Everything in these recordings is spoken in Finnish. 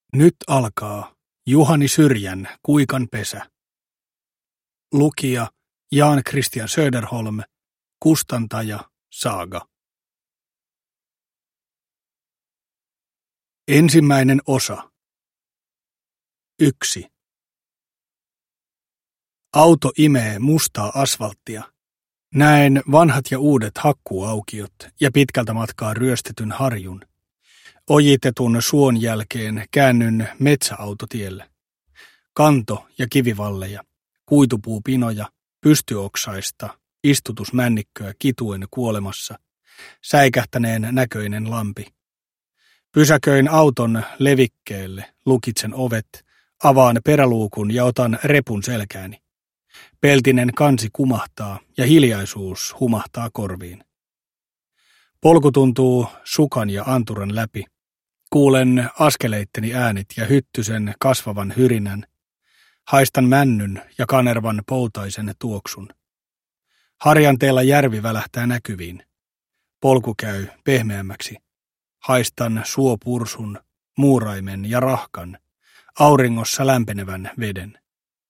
Nyt alkaa Juhani Syrjän Kuikan pesä. Lukija Jan Christian Söderholm, kustantaja Saaga. Ensimmäinen osa. 1. Auto imee mustaa asfalttia. Näen vanhat ja uudet hakkuuaukiot ja pitkältä matkaa ryöstetyn harjun. Ojitetun suon jälkeen käännyn metsäautotielle. Kanto- ja kivivalleja, kuitupuupinoja, pystyoksaista, istutusmännikköä kituen kuolemassa, säikähtäneen näköinen lampi. Pysäköin auton levikkeelle, lukitsen ovet, avaan peräluukun ja otan repun selkääni. Peltinen kansi kumahtaa ja hiljaisuus humahtaa korviin. Polku tuntuu sukan ja anturan läpi. Kuulen askeleitteni äänet ja hyttysen kasvavan hyrinän. Haistan männyn ja kanervan poutaisen tuoksun. Harjanteella järvi välähtää näkyviin. Polku käy pehmeämmäksi. Haistan suopursun, muuraimen ja rahkan, auringossa lämpenevän veden.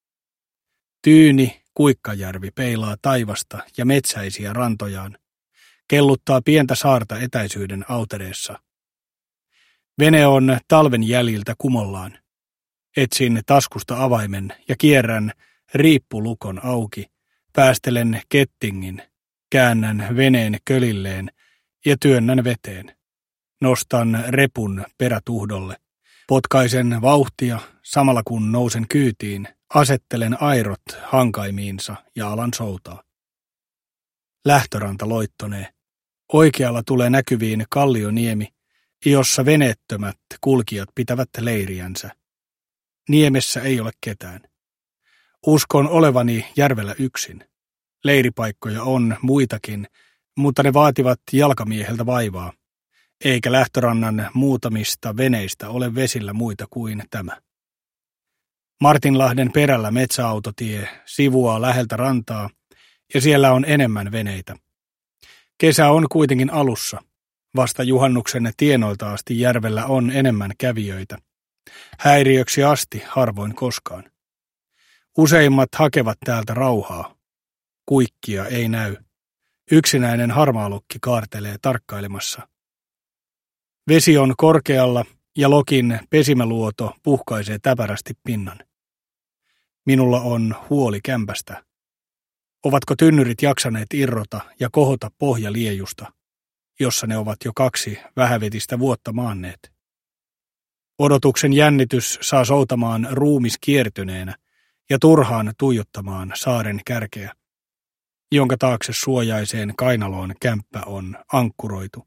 Tyyni Kuikkajärvi peilaa taivasta ja metsäisiä rantojaan. Kelluttaa pientä saarta etäisyyden autereessa. Vene on talven jäljiltä kumollaan. Etsin taskusta avaimen ja kierrän riippulukon auki, päästelen kettingin, käännän veneen kölilleen ja työnnän veteen. Nostan repun perätuhdolle, potkaisen vauhtia samalla kun nousen kyytiin, asettelen airot hankaimiinsa ja alan soutaa. Lähtöranta loittonee. Oikealla tulee näkyviin kallioniemi, jossa veneettömät kulkijat pitävät leiriänsä. Niemessä ei ole ketään. Uskon olevani järvellä yksin. Leiripaikkoja on muitakin, mutta ne vaativat jalkamieheltä vaivaa, eikä lähtörannan muutamista veneistä ole vesillä muita kuin tämä. Martinlahden perällä metsäautotie sivuaa läheltä rantaa, ja siellä on enemmän veneitä. Kesä on kuitenkin alussa. Vasta juhannuksen tienoilta asti järvellä on enemmän kävijöitä. Häiriöksi asti harvoin koskaan. Useimmat hakevat täältä rauhaa. Kuikkia ei näy. Yksinäinen harmaalokki kaartelee tarkkailemassa. Vesi on korkealla ja lokin pesimäluoto puhkaisee täpärästi pinnan. Minulla on huoli kämpästä. Ovatko tynnyrit jaksaneet irrota ja kohota pohjaliejusta, jossa ne ovat jo 2 vähävetistä vuotta maanneet? Odotuksen jännitys saa soutamaan ruumis kiertyneenä ja turhaan tuijottamaan saaren kärkeä, jonka taakse suojaiseen kainaloon kämppä on ankkuroitu.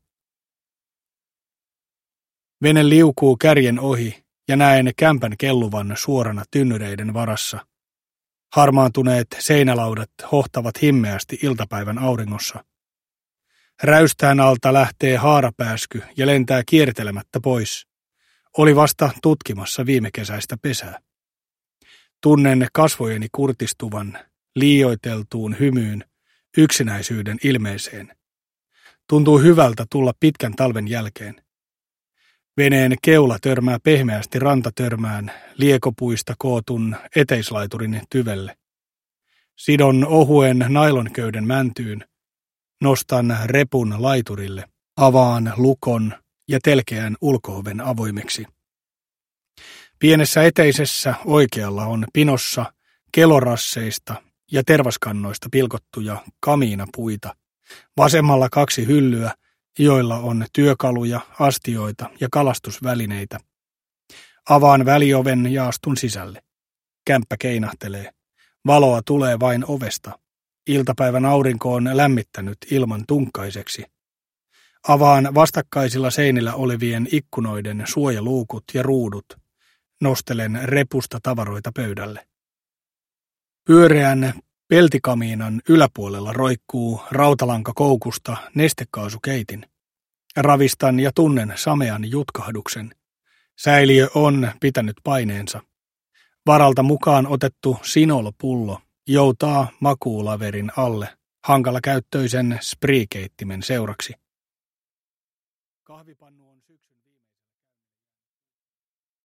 Vene liukuu kärjen ohi ja näen kämpän kelluvan suorana tynnyreiden varassa. Harmaantuneet seinälaudat hohtavat himmeästi iltapäivän auringossa. Räystään alta lähtee haarapääsky ja lentää kiertelemättä pois. Oli vasta tutkimassa viimekesäistä pesää. Tunnen kasvojeni kurtistuvan, liioiteltuun hymyyn, yksinäisyyden ilmeeseen. Tuntuu hyvältä tulla pitkän talven jälkeen. Veneen keula törmää pehmeästi rantatörmään liekopuista kootun eteislaiturin tyvelle. Sidon ohuen nailonköyden mäntyyn, nostan repun laiturille, avaan lukon ja telkeän ulko-oven avoimeksi. Pienessä eteisessä oikealla on pinossa kelorasseista ja tervaskannoista pilkottuja kamiinapuita, vasemmalla 2 hyllyä, joilla on työkaluja, astioita ja kalastusvälineitä. Avaan välioven ja astun sisälle. Kämppä keinahtelee. Valoa tulee vain ovesta. Iltapäivän aurinko on lämmittänyt ilman tunkkaiseksi. Avaan vastakkaisilla seinillä olevien ikkunoiden suojaluukut ja ruudut. Nostelen repusta tavaroita pöydälle. Pyöreän peltikamiinan yläpuolella roikkuu rautalankakoukusta nestekaasukeitin. Ravistan ja tunnen samean jutkahduksen. Säiliö on pitänyt paineensa. Varalta mukaan otettu sinolpullo joutaa makuulaverin alle hankalakäyttöisen spriikeittimen seuraksi. Kahvipannu